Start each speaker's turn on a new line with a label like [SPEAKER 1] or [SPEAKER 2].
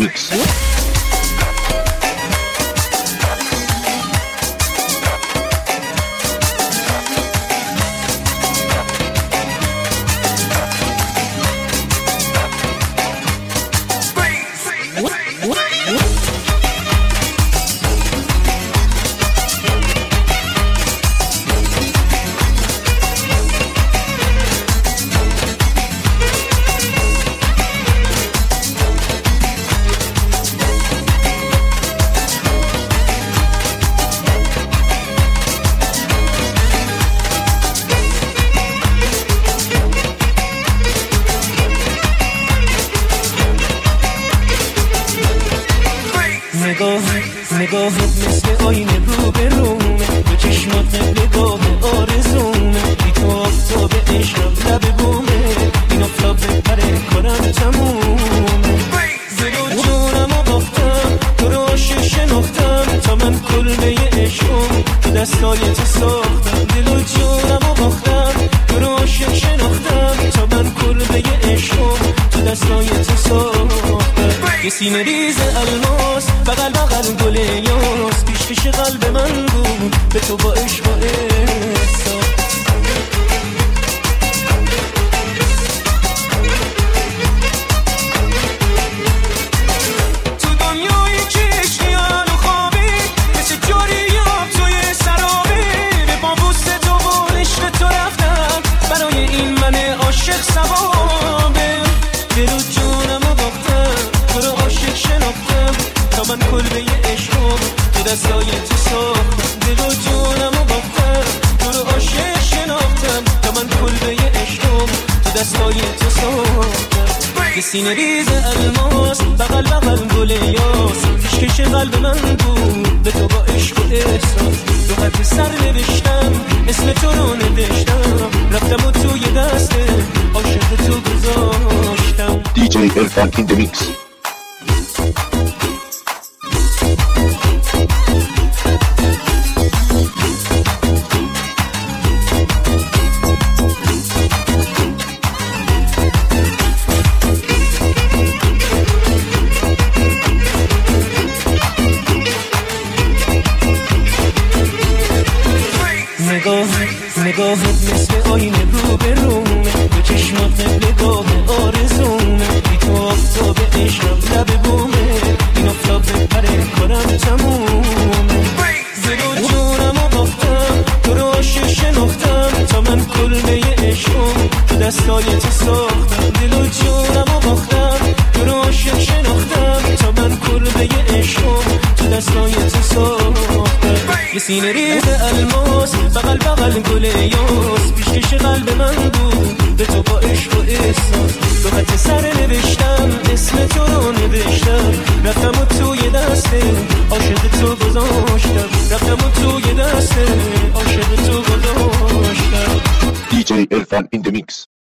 [SPEAKER 1] mix.
[SPEAKER 2] نگاهت مثل آینه رو به رومه، دو چشمات نگاه آرزومه، بی تو آفتاب عشقم لب بومه، این آفتاب بپره کارم تمومه. دل و جونم و باختم، تو رو عاشق شناختم، تا من کلبه عشقم تو دستای تو ساختم. دل و جونم و باختم، تو رو عاشق شناختم، تا من کلبه عشقم تو دستای تو ساختم. یه سینه ریز الماس بغل بغل گل یاس، پیش پیش قلب من بود به تو با عشق و احساس. تو دنیایی که عشقیان و خوابی، مثل جاری آب توی سرابی، به بابوس تو و عشق تو رفتم، برای این من عاشق ثوابه. دل و جونم و باختم، تو رو عاشق شناختم، تا من کلبه عشقم تو دستای تو ساختم. دل و جونم و باختم، تو رو عاشق شناختم، تا من کلبه عشقم تو دستای تو ساختم. یه سینه ریز الماس بغل بغل گل یاس، پیشکش قلب من بود به تو با عشق و احساس. دو خط سر نوشتم اسم تو رو نوشتم، رفتم و توی دست عاشق تو گذاشتم.
[SPEAKER 1] DJ Irfan in the mix.
[SPEAKER 2] نگاهت مثل آینه رو به رومه، دو چشمات نگاه آرزومه، بی تو آفتاب عشقم لب بومه، این آفتاب بپره کارم تمومه. دل و جونم و باختم، تو رو عاشق شناختم، تا من کلبه عشقم تو دستای تو ساختم. دل و جونم و باختم، تو رو عاشق شناختم، تا من کلبه عشقم تو دستای تو ساختم. یه سینه ریز الماس بغل بغل گل یاس، پیشکش قلب من بود به تو با عشق و احساس. دو خط سر نوشتم اسم تو رو نوشتم، رفتم و توی دست عاشق تو گذاشتم، رفتم و توی دست عاشق تو گذاشتم.
[SPEAKER 1] DJ Irfan in the mix.